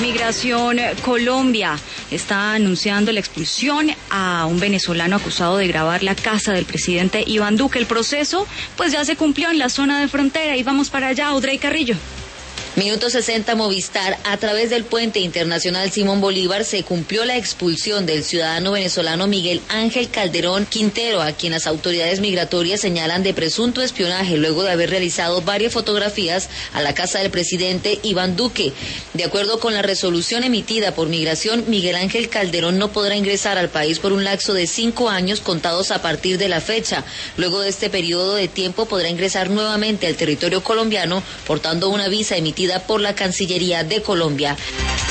Migración Colombia está anunciando la expulsión a un venezolano acusado de grabar la casa del presidente Iván Duque. El proceso pues ya se cumplió en la zona de frontera y vamos para allá, Audrey Carrillo. Minuto 60 Movistar, a través del puente internacional Simón Bolívar se cumplió la expulsión del ciudadano venezolano Miguel Ángel Calderón Quintero, a quien las autoridades migratorias señalan de presunto espionaje luego de haber realizado varias fotografías a la casa del presidente Iván Duque. De acuerdo con la resolución emitida por Migración, Miguel Ángel Calderón no podrá ingresar al país por un lapso de 5 años contados a partir de la fecha. Luego de este periodo de tiempo podrá ingresar nuevamente al territorio colombiano portando una visa emitida por la Cancillería de Colombia.